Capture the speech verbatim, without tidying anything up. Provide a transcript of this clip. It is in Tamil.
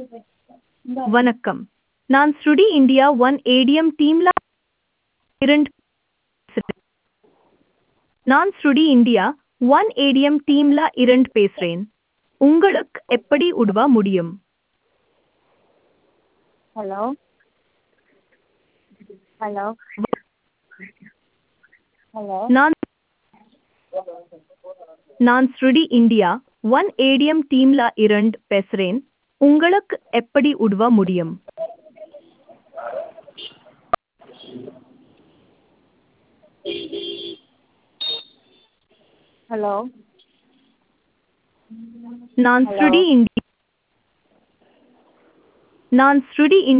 வணக்கம். நான் ஸ்ருடி இந்தியா ஒன் ஏடிஎம் டீம்ல இரண்டு பேசுறேன். நான் ஸ்ருடி இந்தியா ஒன் ஏடிஎம் டீம்ல இரண்டு பேசுறேன். உங்களுக்கு எப்படி உதவ முடியும்? ஹலோ ஹலோ ஹலோ நான் நான் ஸ்ருடி இந்தியா ஒன் ஏடிஎம் டீம்ல இரண்டு பேசுறேன். உங்களுக்கு எப்படி உதவ முடியும்? ஹலோ நான் ஹலோ ஸ்ருடி இந்தியா நான் ஸ்ருடி